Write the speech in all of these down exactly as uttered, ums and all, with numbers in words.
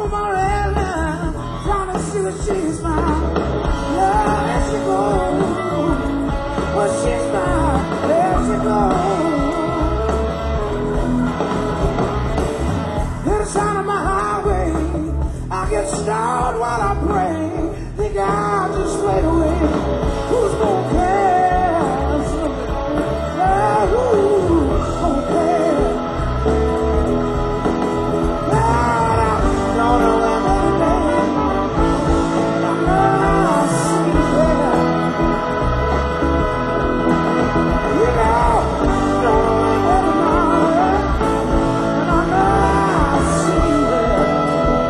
my red line, trying to see what she's found. Yeah, there she goes. What she's found, there she goes. At the sound of my highway, I get stalled while I pray. Think I'll just fade away. Who's gonna care? Yeah, who's gonna care? Well, I don't know where my name. I know I see her. You know, don't know where my name. And I know I see her.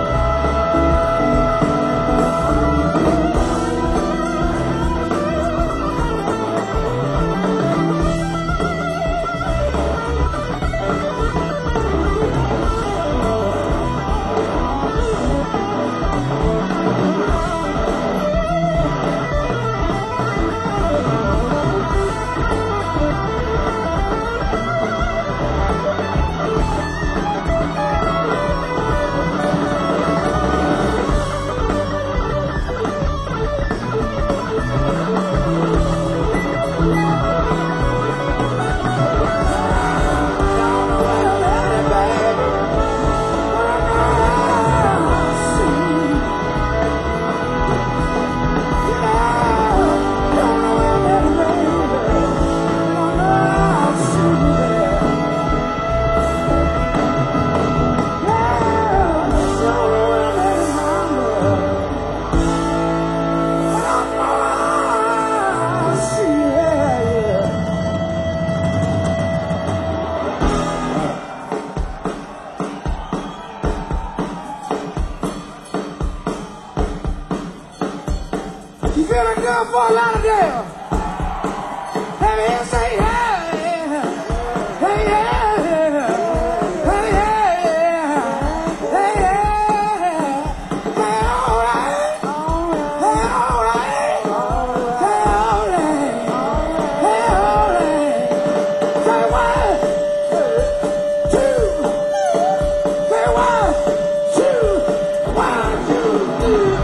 You feeling good for a lot of Lauderdale? Let me hear you say yeah, yeah, hey yeah, hey yeah, hey yeah, hey alright, hey alright, hey alright, hey alright. Say one, two, say one, two, one, two, three.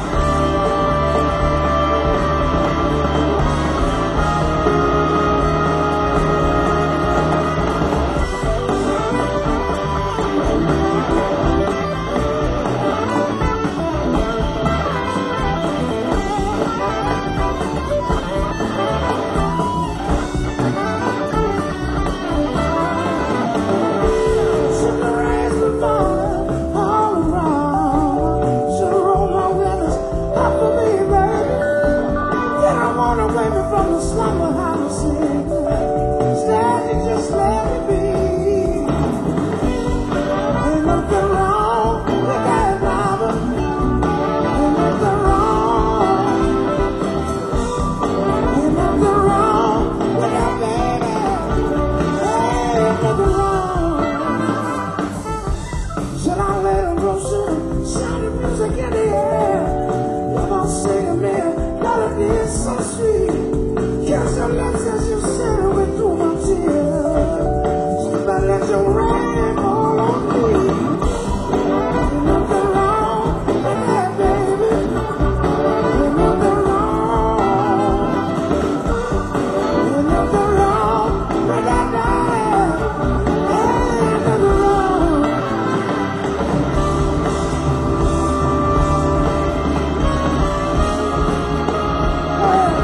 From the slumber house, standing just let me be. Ain't nothing wrong with that mama. Ain't nothing wrong. Ain't nothing wrong with that baby. Ain't nothing wrong. Should I let him go soon? Sound the music in the air. Come on, sing a man. Melody is so sweet. Yes, your lips as you said away through my tears. Somebody let your rain fall on me. Ain't nothing wrong with that, baby. Ain't nothing wrong. Ain't nothing wrong with that, darling. Ain't nothing wrong. Hey.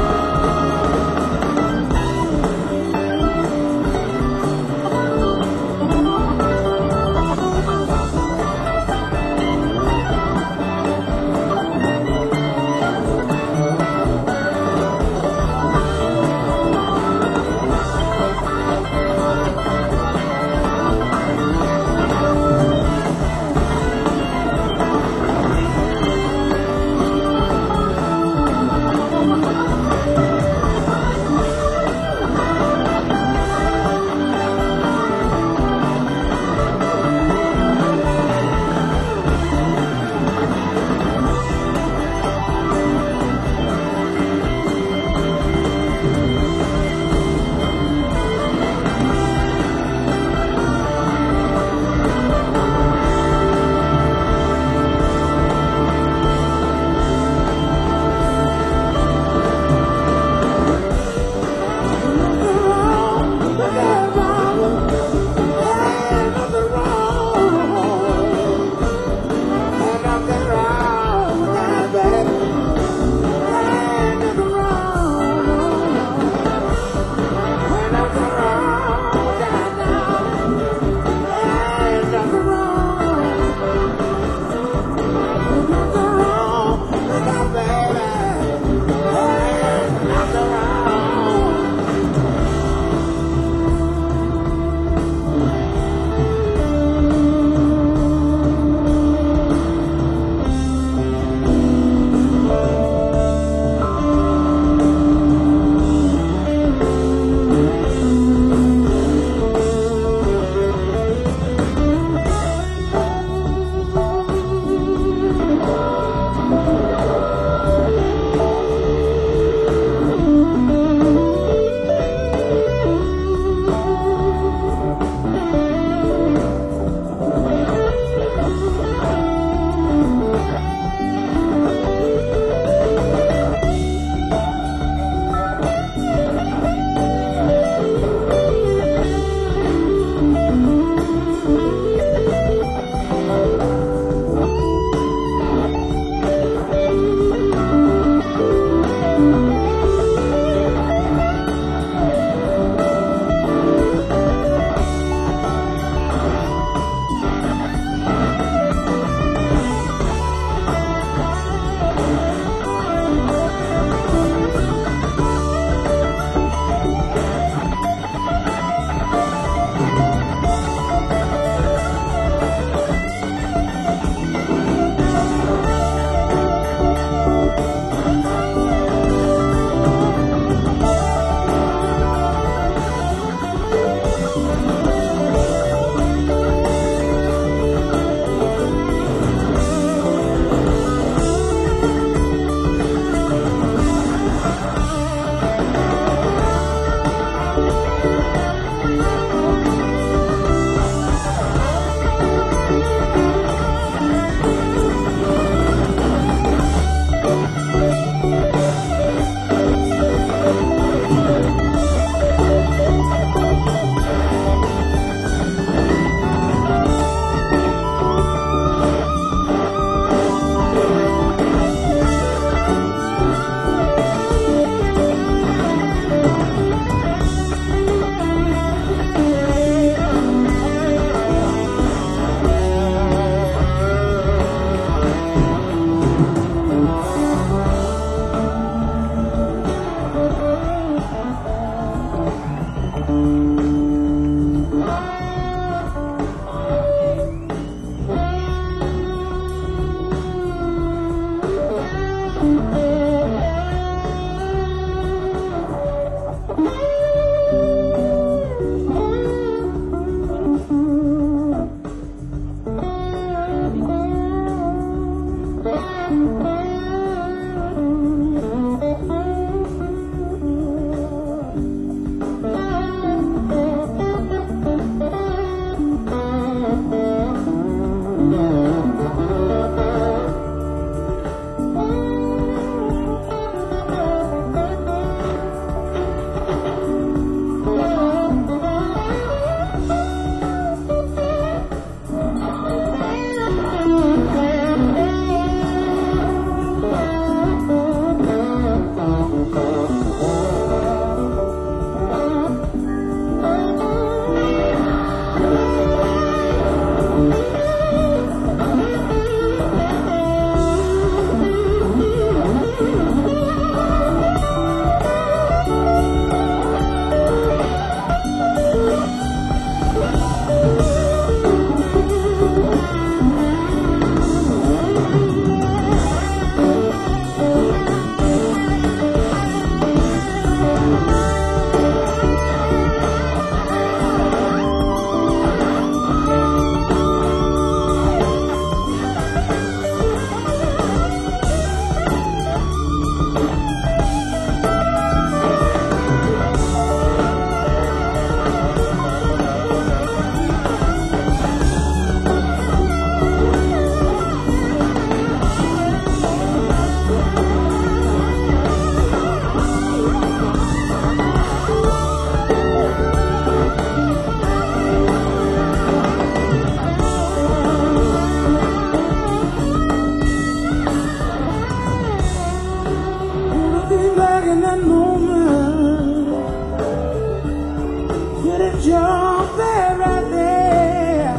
Jump there, right there.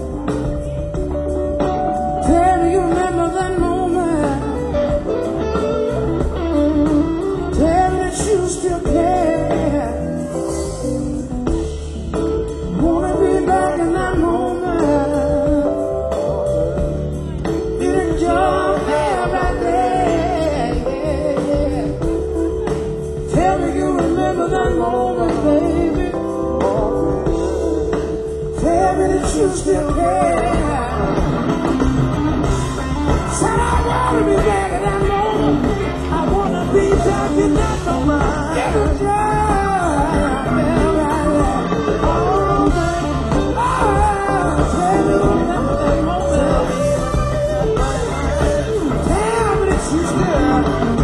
Tell me you remember that moment. Tell me that you still care. Wanna be back in that moment. Didn't jump there, right there. Yeah, yeah. Tell me you remember that moment, baby. Tell me that you still care. Said I wanna be back in that moment. I wanna be back in that moment. Every time, yeah, right there. Oh, man. Oh, tell me you remember that moment. Tell me that you still.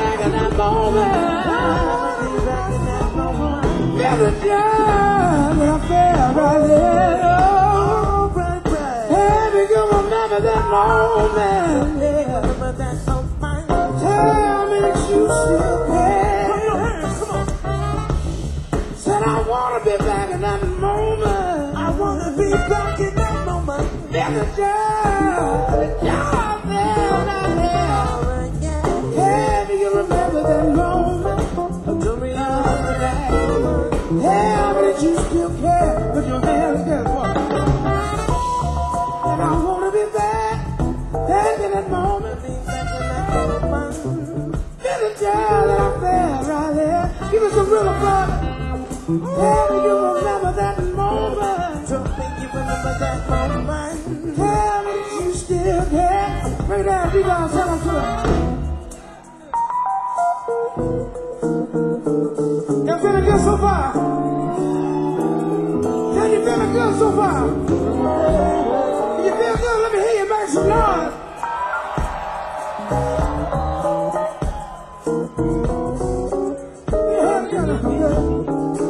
Never done. I felt right there. Oh, right, right. Baby, you remember that moment. Yeah. Remember that moment. Tell me that you still care. Put your hands, come on. Said I wanna be back in that moment. I wanna be back in that moment. Yeah, the job, the job, there, right there. Hey, do you remember that moment? Do me remember that? Hey, but you still care. Put your hands together. And I wanna be back, back in that moment. Be back in that moment. Be the job that I felt right there. Give us a real applause. Hey, do you remember that moment? Don't think you remember that moment. Tell me that you still care. Bring it down, you guys, tell them to it. You feeling good so far? Can you feeling good so far? If you feel good, let me hear you make some noise. Yeah, kind of good.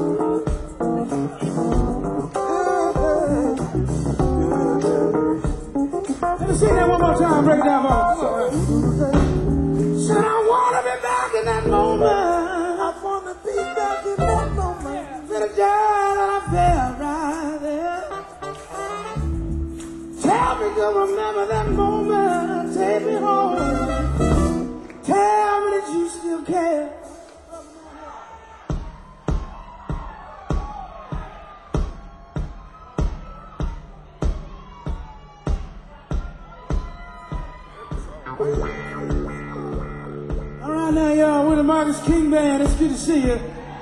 Let me sing that one more time, break it down for me. Said I wanna be back in that moment. I wanna be back in that moment. Said a job that I felt right there. Tell me you remember that moment. Take me home. Tell me that you still care. All right now, y'all, we're the Marcus King Band. It's good to see you.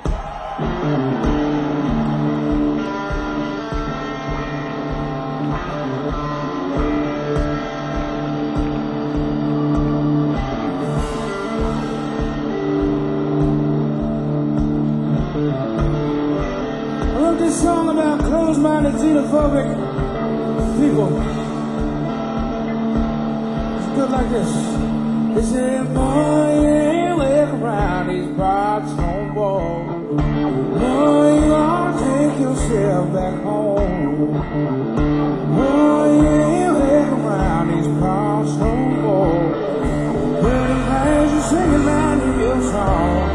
I wrote this song about closed-minded, xenophobic people. It's good like this. They say, boy, you ain't waiting around these parts no more. Boy, you ought to take yourself back home. Boy, you ain't waiting around these parts no more. But the praise you singing out in your song.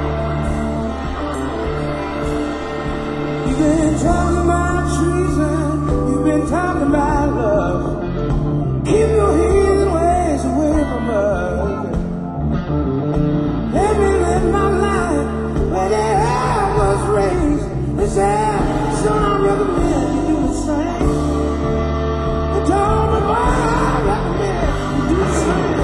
You've been talking about treason, you've been talking about love. Keep your heathen ways away from us. Let me live my life where the hell was raised. This air, so I recommend you do the same. You told me why I recommend you do the same.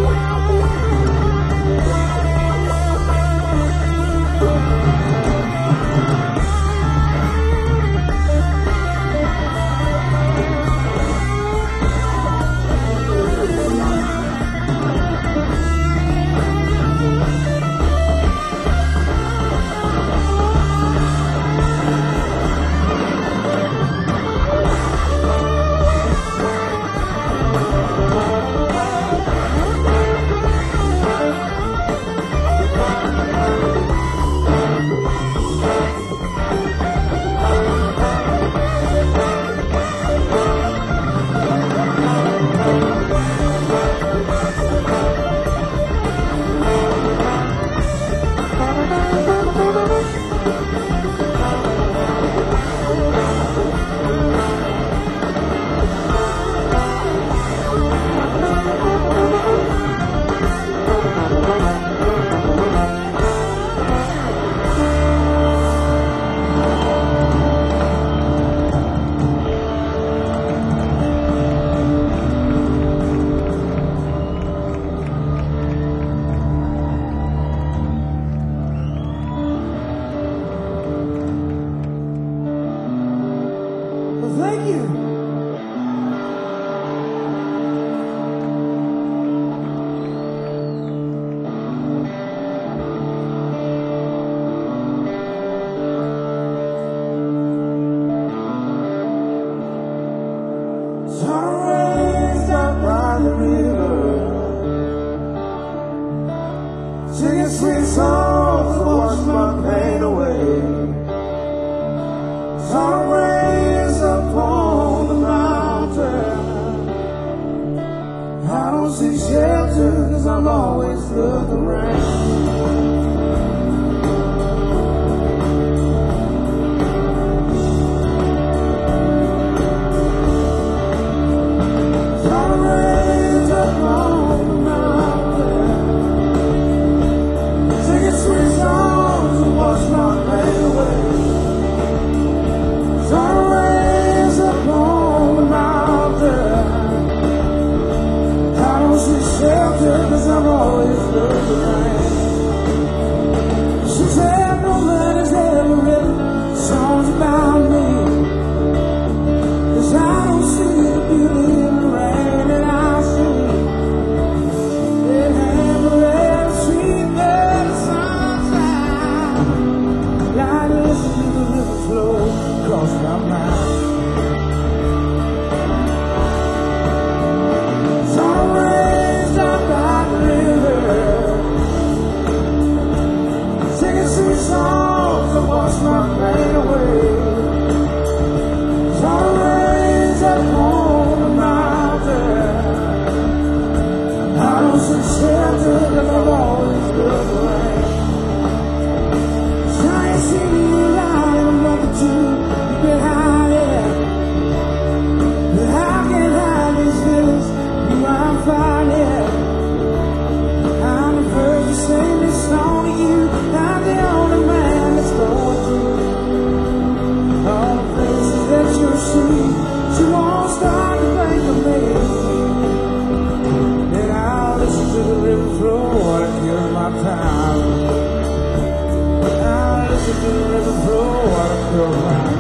Thank you. Sun rays down by the river, singing sweet songs to wash my pain away. Sun rays upon the mountain, I don't see shelter 'cause I'm always looking rain. Cause I'm always looking right. She said no man has ever written songs about me, 'cause I don't see the beauty in the rain that I see. It never ever seen the sunshine, like listen to the river flow across my mind. Songs to wash my pain away. Sun rays upon the mountain, I don't see shelter 'cause I'm always looking rain. I ain't seen you lying on nothing to get high, yeah. But I can't hide these feelings, you I'm fine, yeah. I'm the first to sing this song to you. I'm the only man that's going through all the places that you see. She won't start to think of me, and I'll listen to the river flow while it kills my time. I'll listen to the river flow while it kills my time.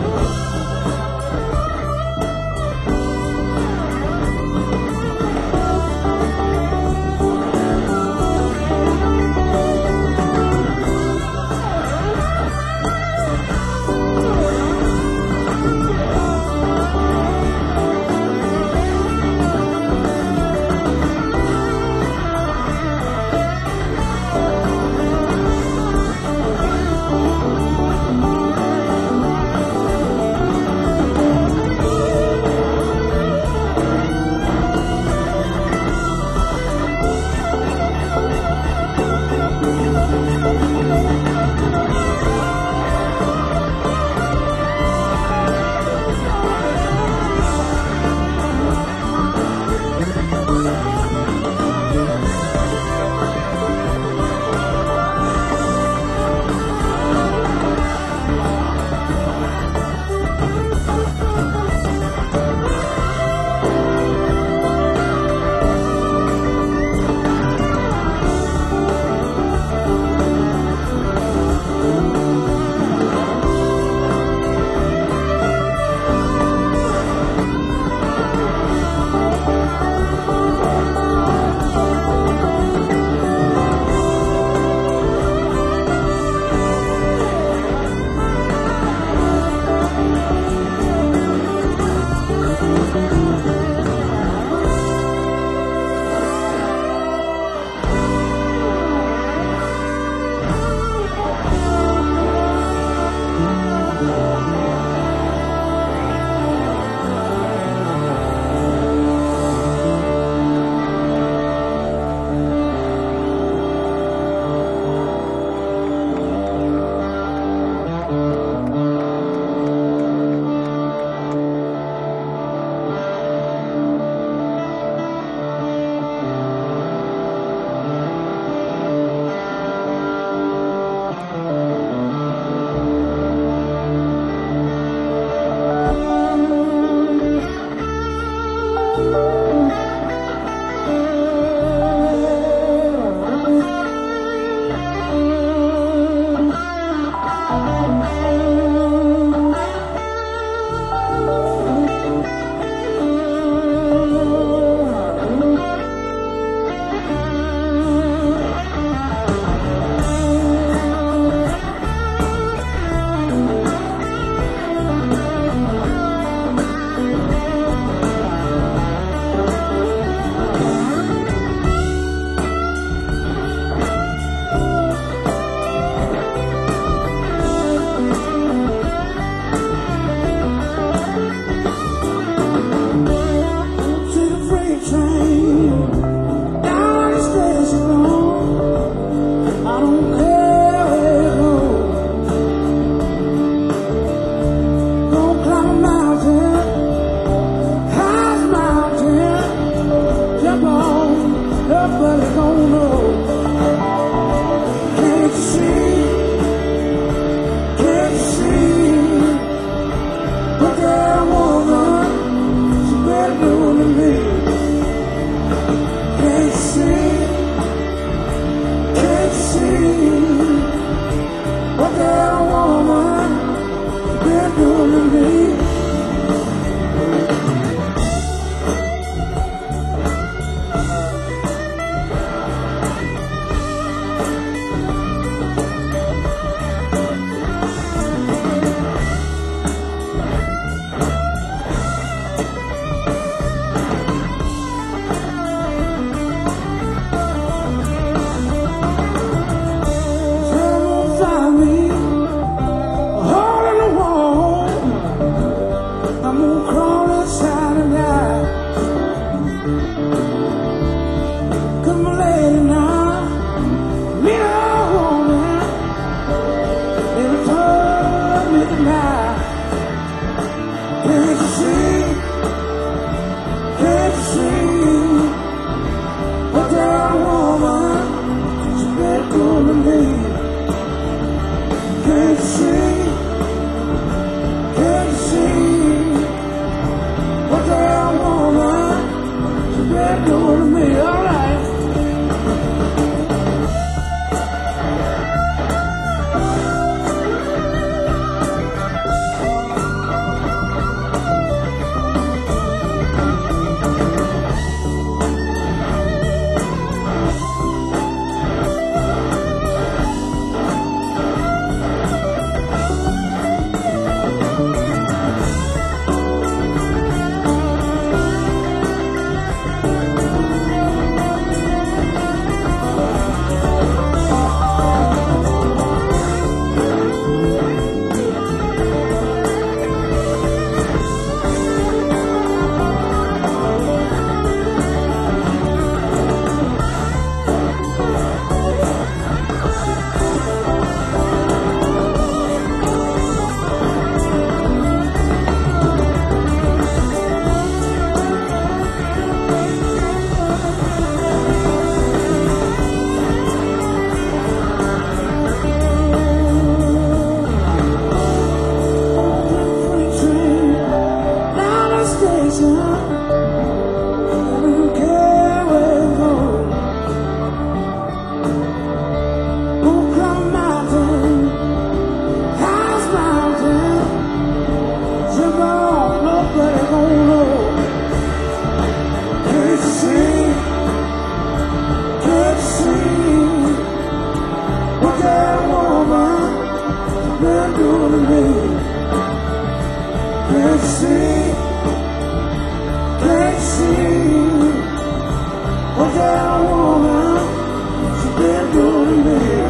see, can't see what that woman she been doing to me.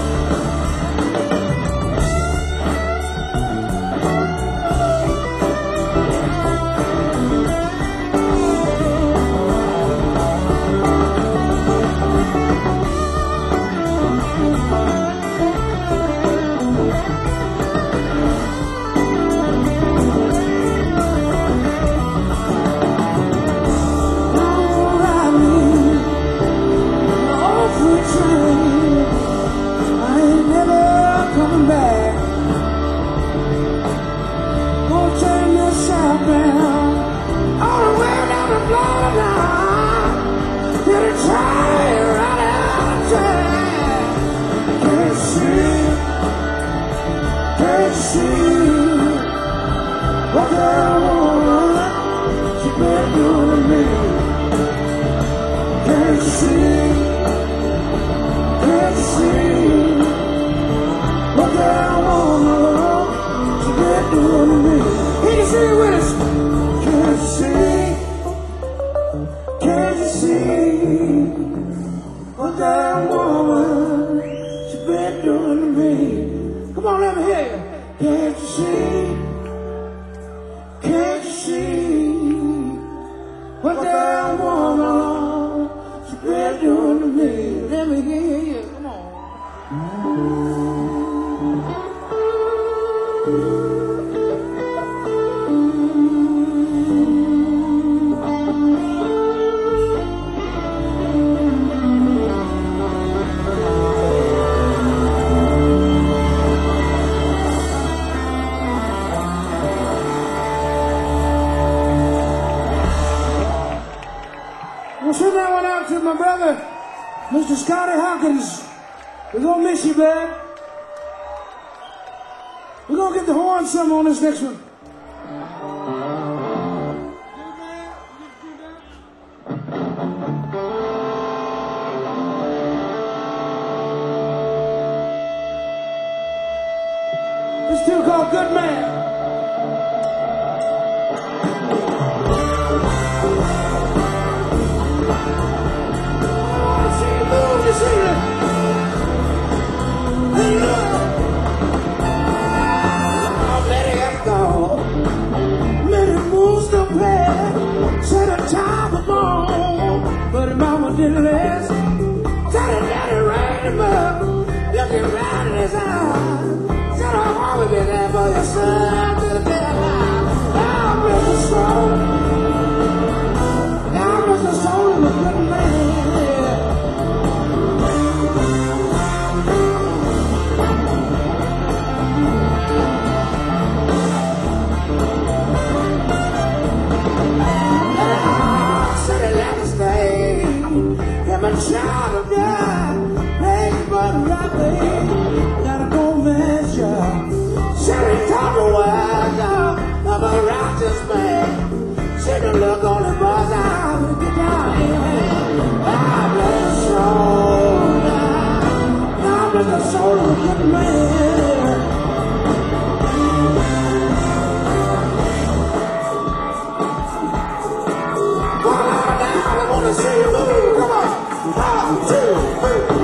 Send that one out to my brother, Mister Scotty Hawkins. We're gonna miss you, man. We're gonna get the horn some on this next one. This tune called Good Man. Didn't last. Daddy, daddy, rain him up. Looking right in his eyes. Said I'll always be there for your son. To the bit of life. Now I'm the soul. Now I'm the soul of a good man. Said it like a stay. I'm a child of God, hey, but right, gotta go measure. Said he talk a while of a righteous man. Said the look on the buzz eye with the guitar in hand. I bless the soul, I bless the soul of a good man. Come on now, I wanna see you move, come on. One, two, three.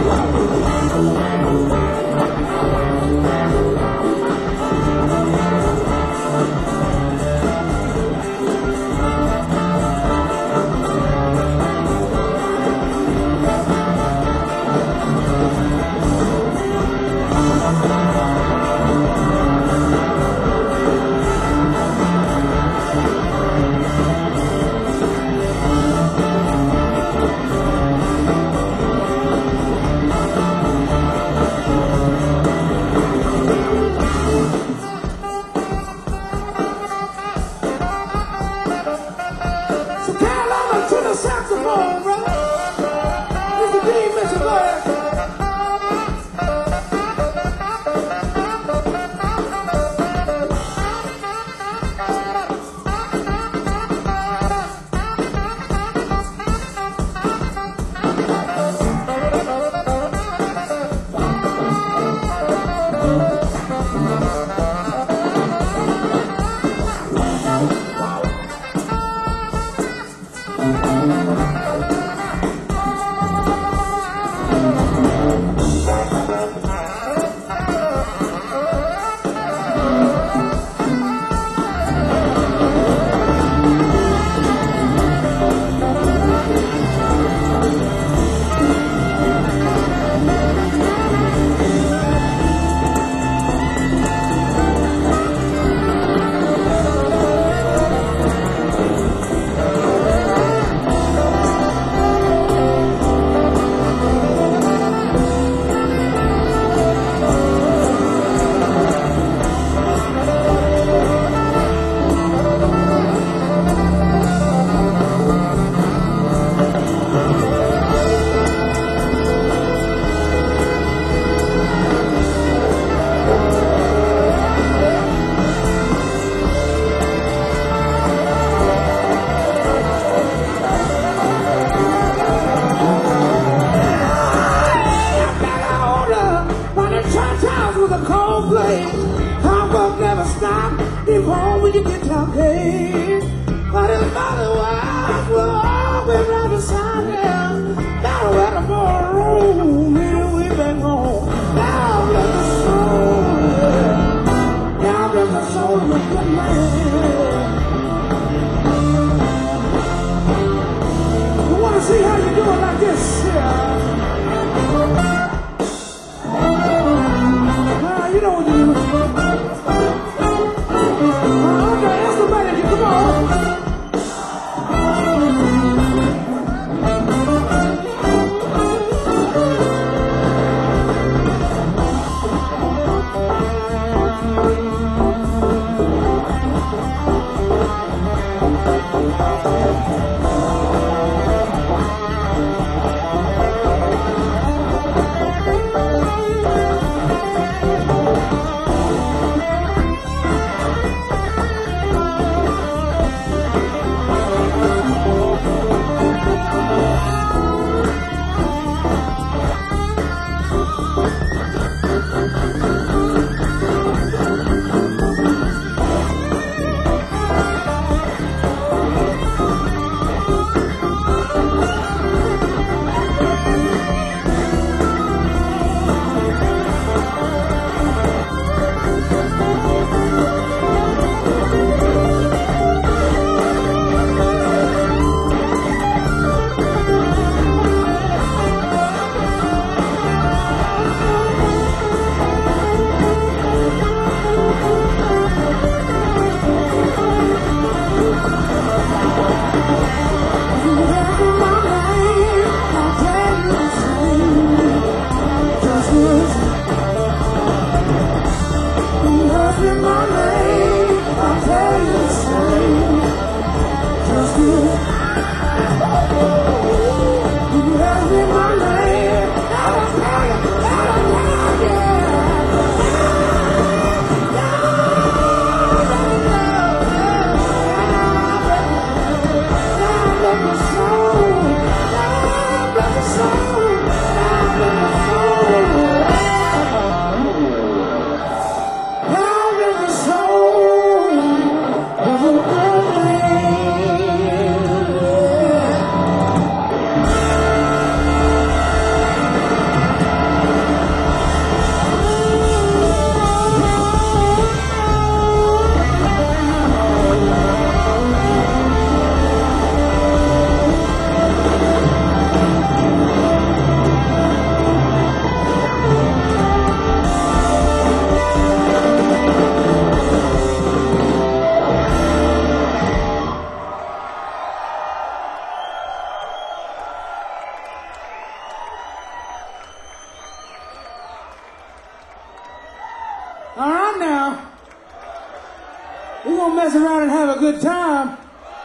All right now. We're gonna mess around and have a good time.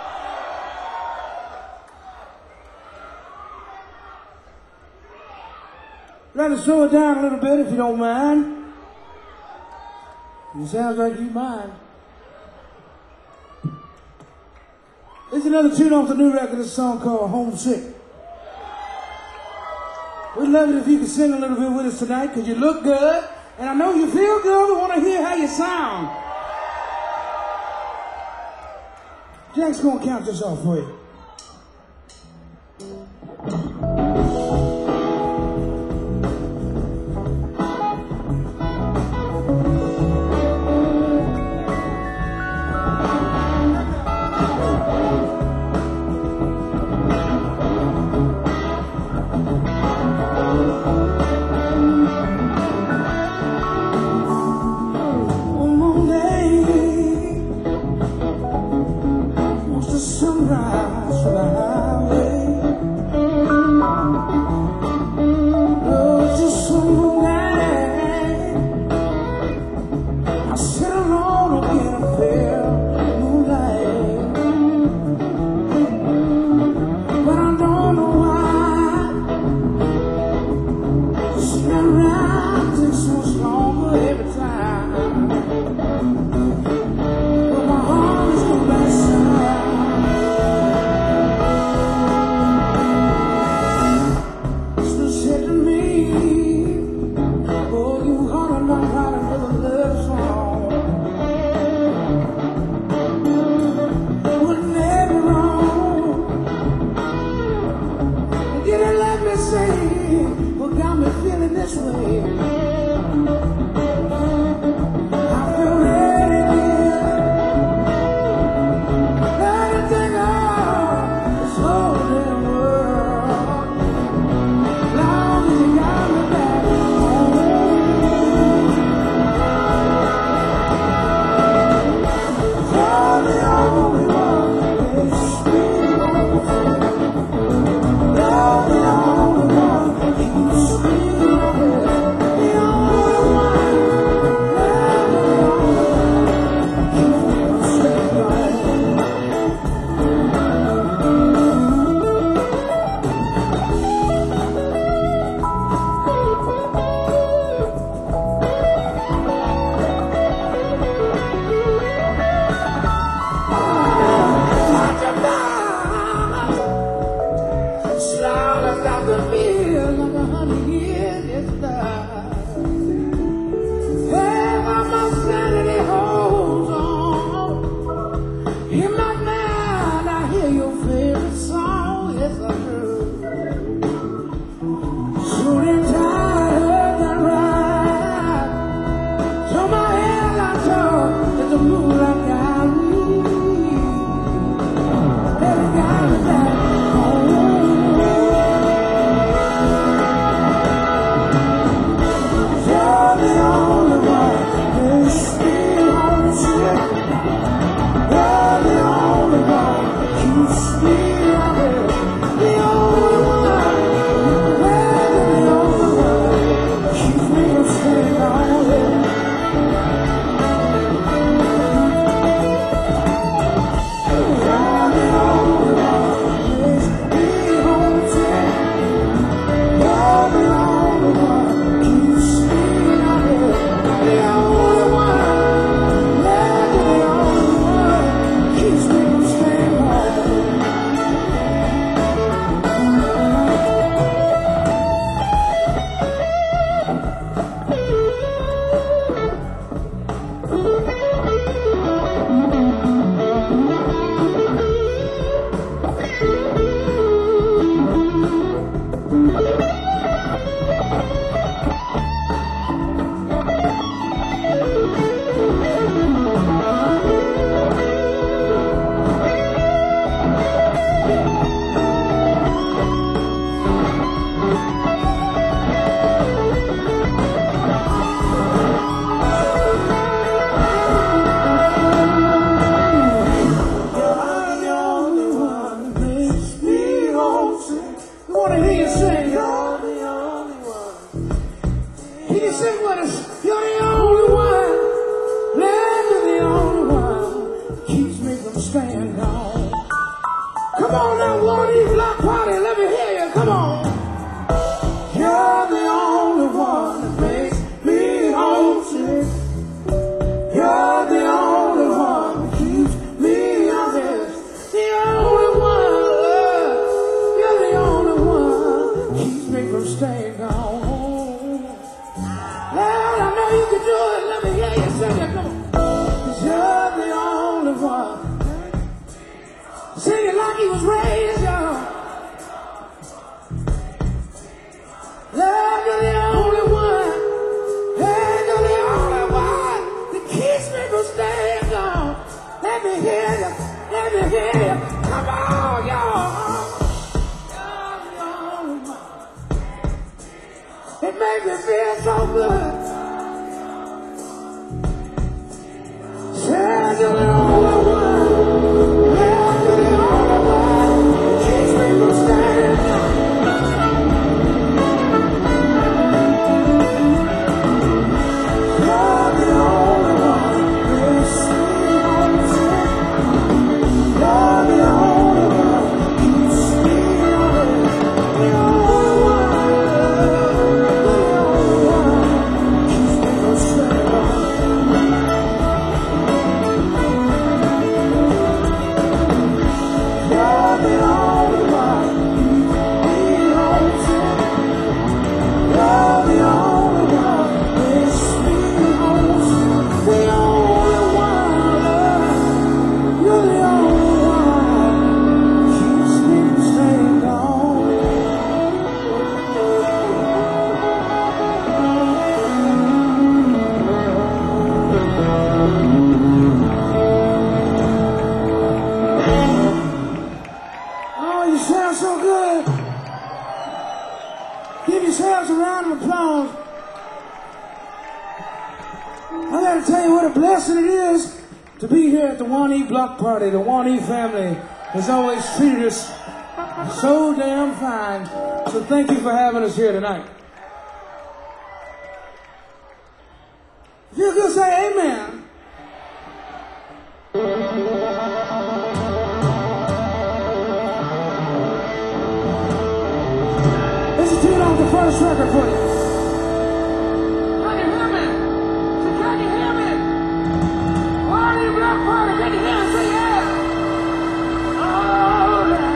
Try to slow it down a little bit if you don't mind. It sounds like you mind. This is another tune off the new record, a song called Homesick. We'd love it if you could sing a little bit with us tonight, because you look good, and I know you feel good. We want to hear how you sound. Jack's going to count this off for you. Sunrise for the highway. Oh, just one night I sit alone again and feel moonlight. But I don't know why sitting around takes so much longer every time. But my heart is going back inside. What got me feeling this way? I feel ready, ready to take on this whole damn world. Long as you got me back home. You're the only one that makes me want. You're the only one. Sing with us. You're the only one. It makes me feel so good. Said you're the only one. Yeah, you're the only one. Keeps me from staying down. You're the only one. Yes, you're the only one. Keeps me on it. The only one. The only one. Keeps me from staying down. So good. Give yourselves a round of applause. I gotta tell you what a blessing it is to be here at the one E block party. The one E family has always treated us so damn fine. So thank you for having us here tonight. If you could say amen. The first record for you. Can you hear me? So can you hear me? One E block party, can you hear me? Say yeah. Oh, yeah.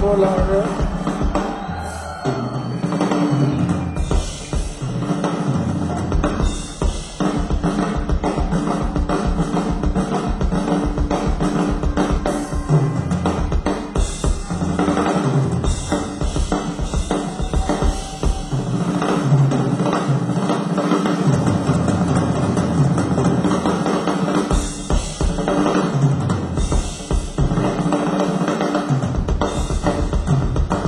ပေါ်လာတယ် Thank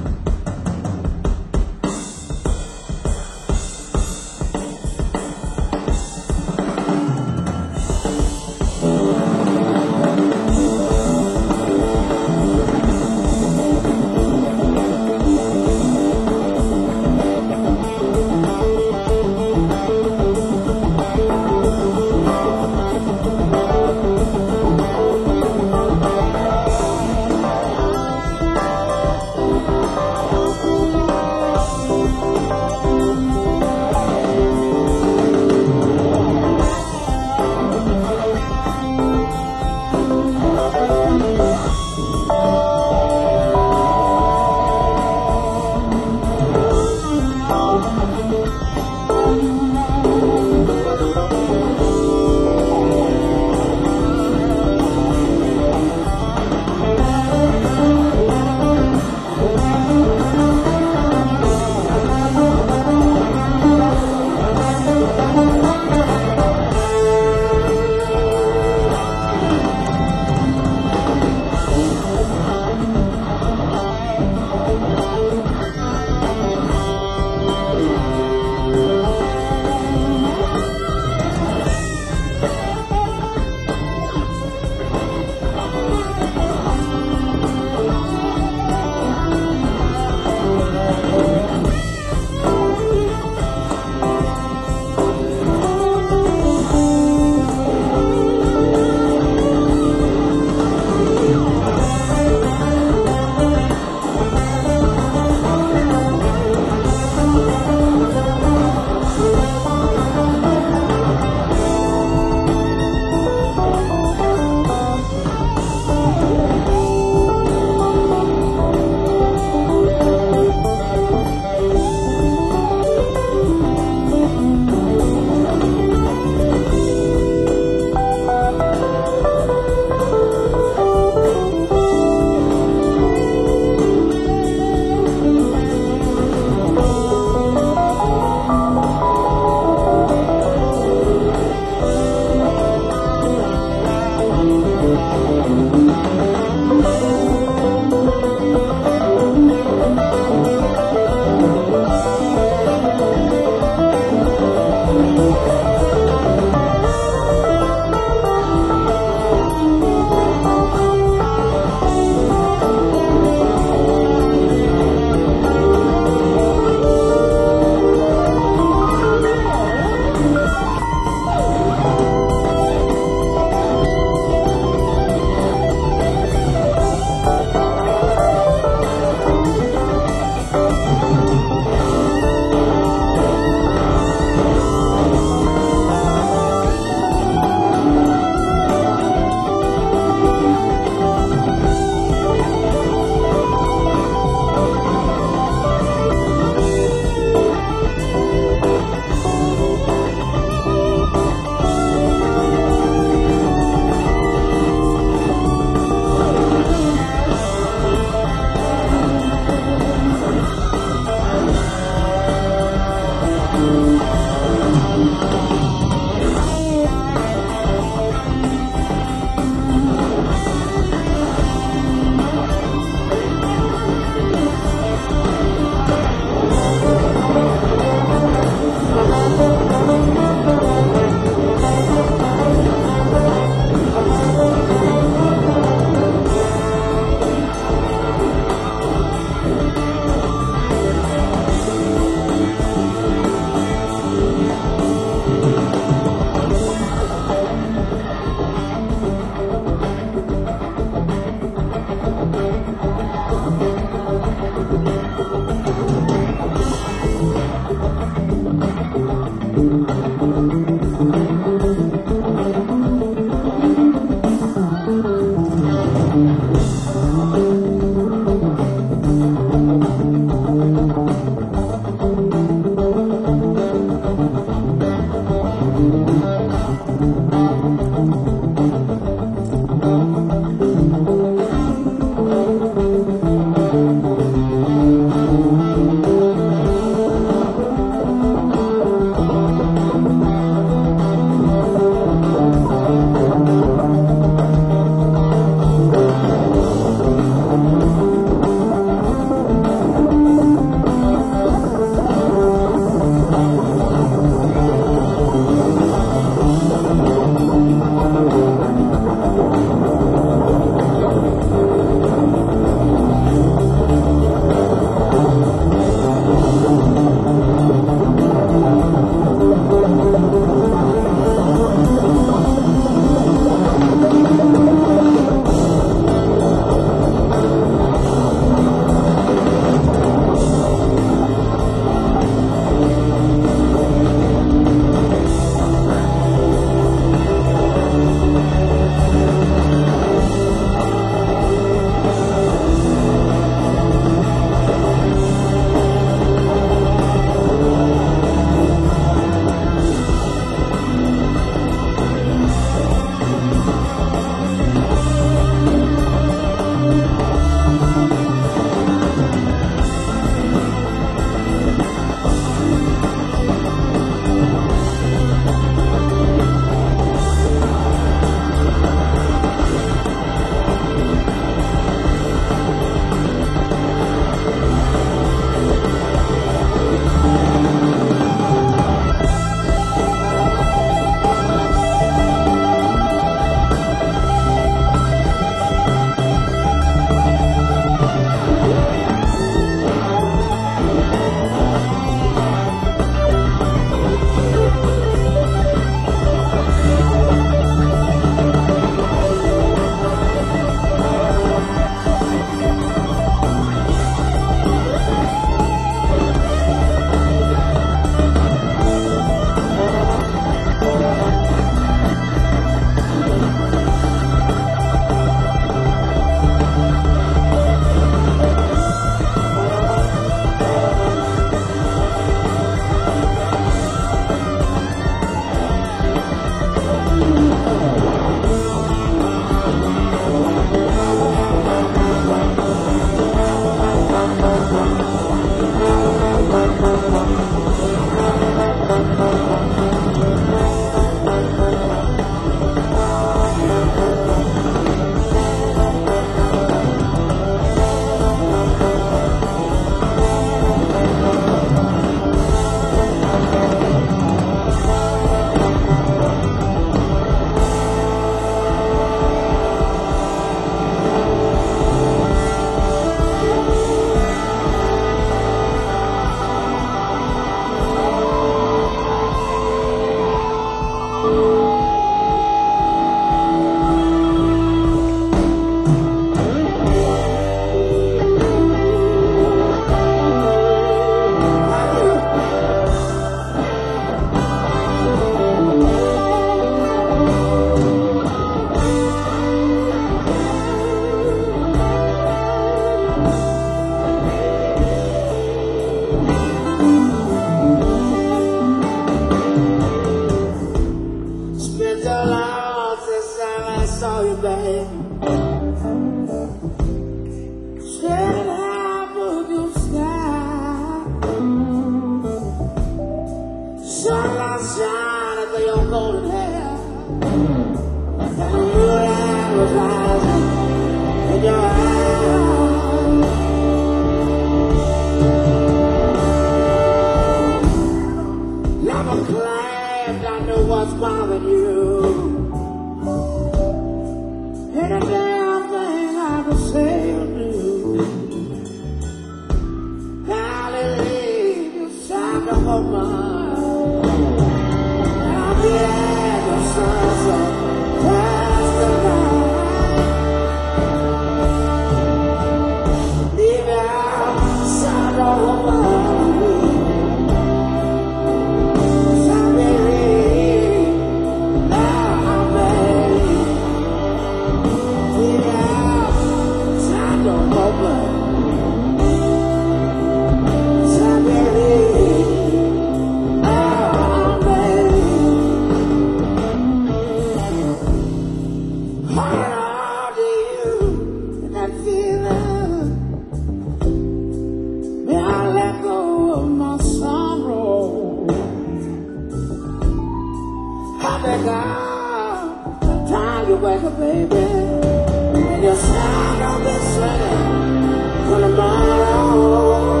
Happy God, the time you wake up, baby, and your sound of the sun for tomorrow.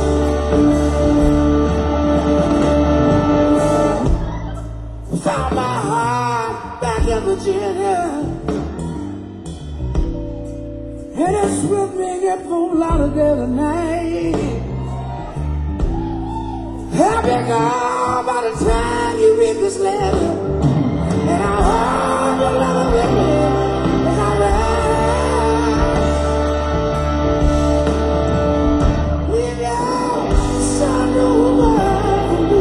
Found my heart back in Virginia, and it's with me get full out of there tonight. Happy God, by the time you read this letter, and I heard your love, baby, and I ran. With your son over me,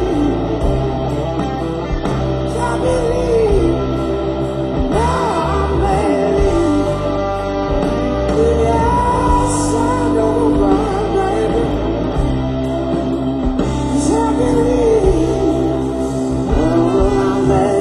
can't believe now I'm ready. With your son over, baby, can't believe now I'm ready.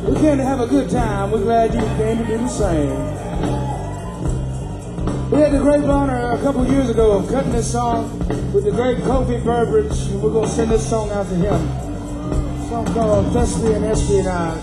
We came to have a good time. We're glad you came to do the same. We had the great honor a couple years ago of cutting this song with the great Kofi Burbridge, and we're going to send this song out to him. A song called Thespian Espionage.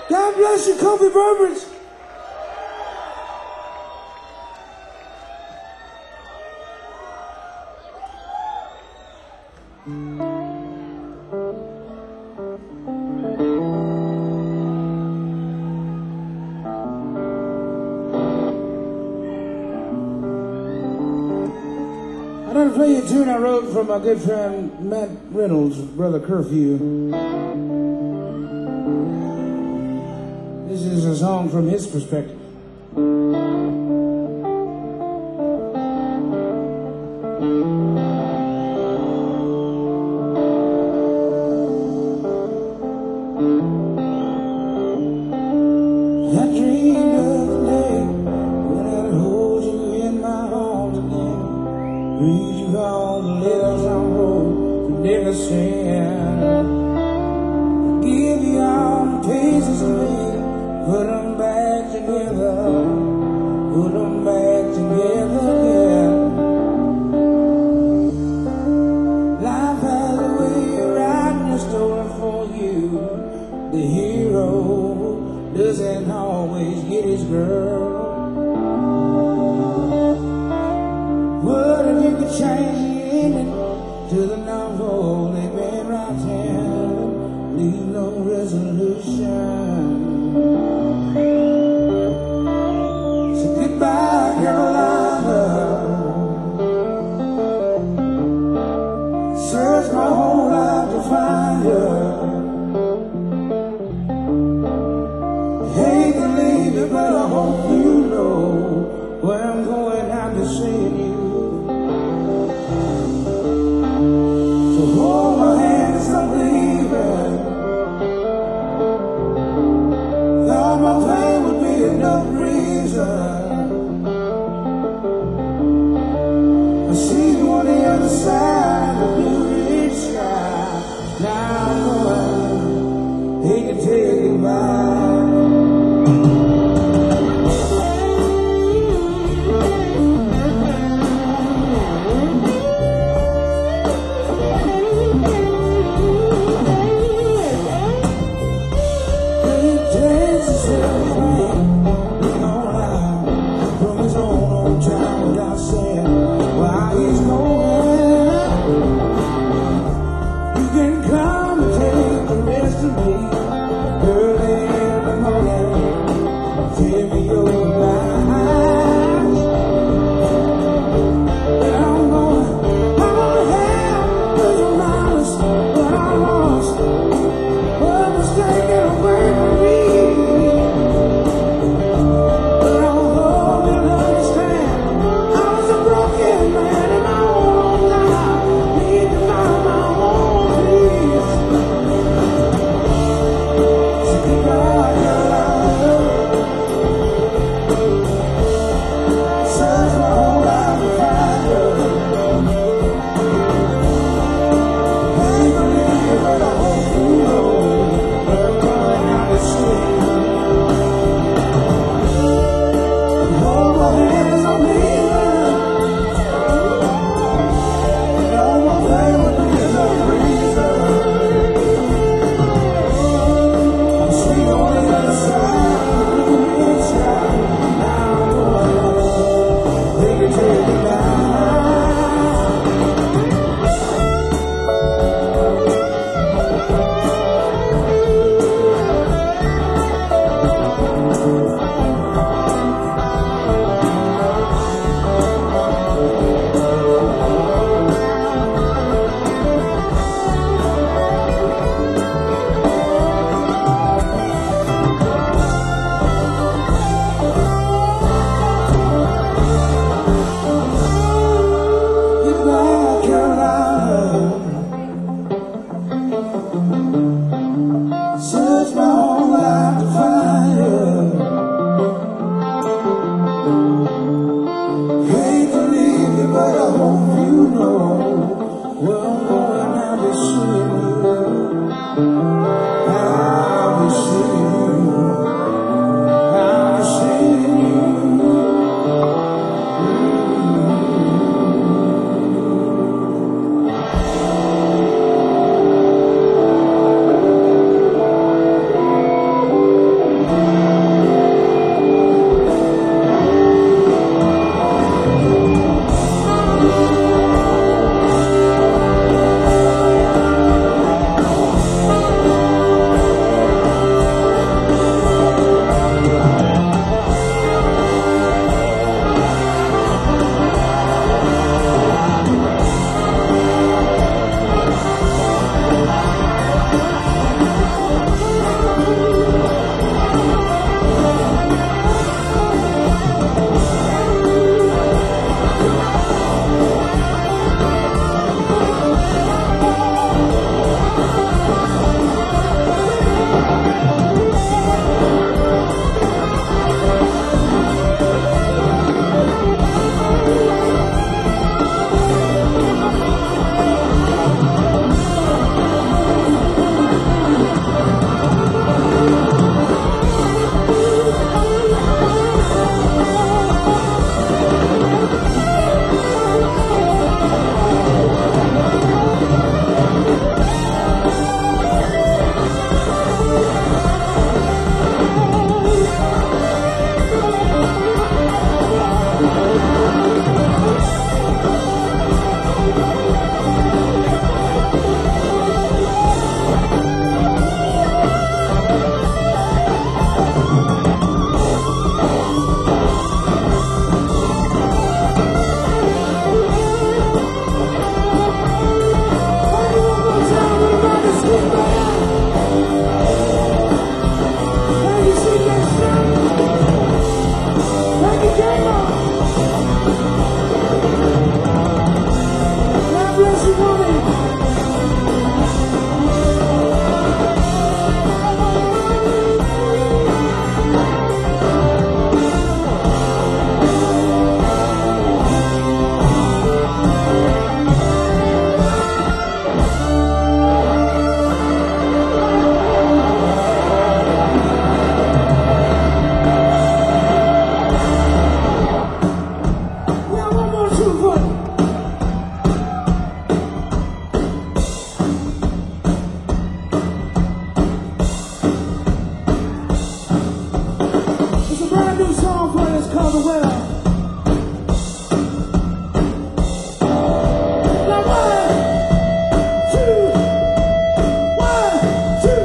God bless you, Kofi Burbridge. I'm going to play you a tune I wrote for my good friend Matt Reynolds' brother Curfew. This is a song from his perspective. I dreamed of the day when I'd hold you in my arms again. Read you all the letters I wrote to never send. Give you all the pieces of me, put them back together, put them back together again. Life has a way of writing a story for you. The hero doesn't always get his girl. What if you could change the ending to the novel they've been writing? Leave no resolution. So goodbye, Carolina. Search my whole life to find you. Hate to leave you, but I hope you know where I'm going. I'm just seeing you. Hold my hand as I'm leaving. Thought my pain would be enough reason. I see you on the other side of the blue sky. Now I'm going, hate to tell you goodbye. the winner. Now one, two, one, two.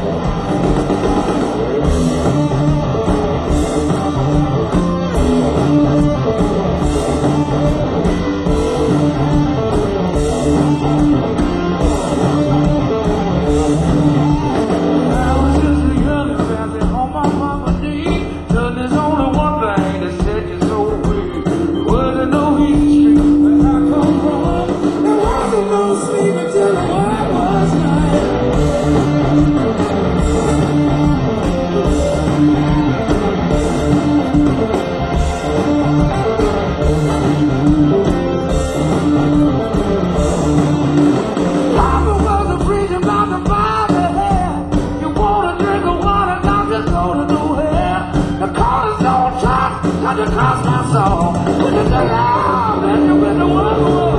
Across my soul, with the love and the winter world.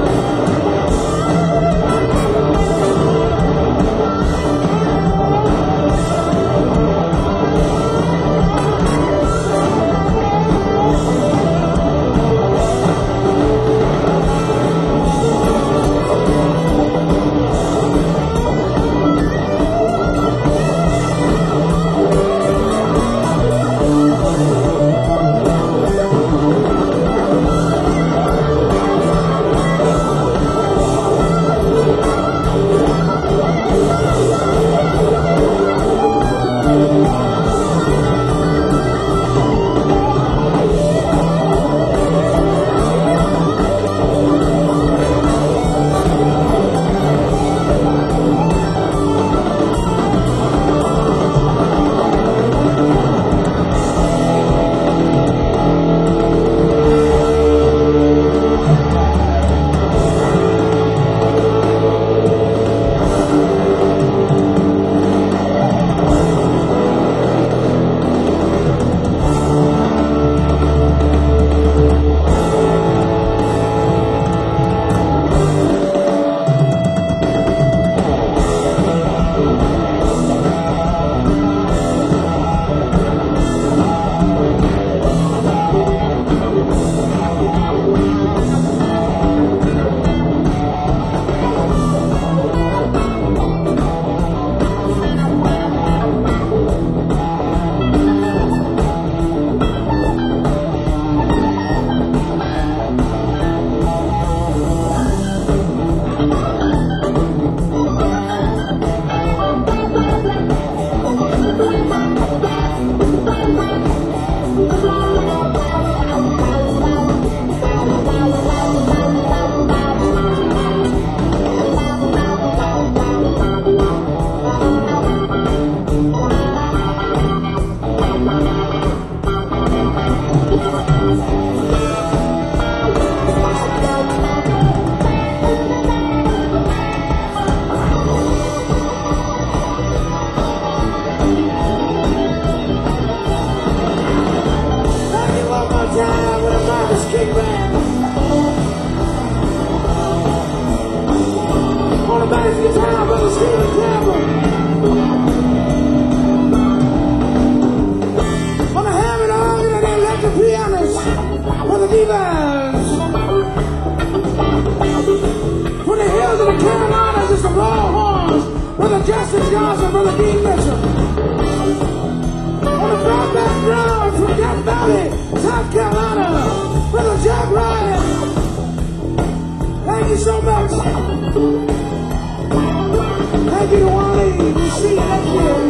Justin Johnson, Brother Dean Mitchell. On the front background from Death Valley, South Carolina, Brother Jack Ryan. Thank you so much. Thank you to Wally. We'll see you next year.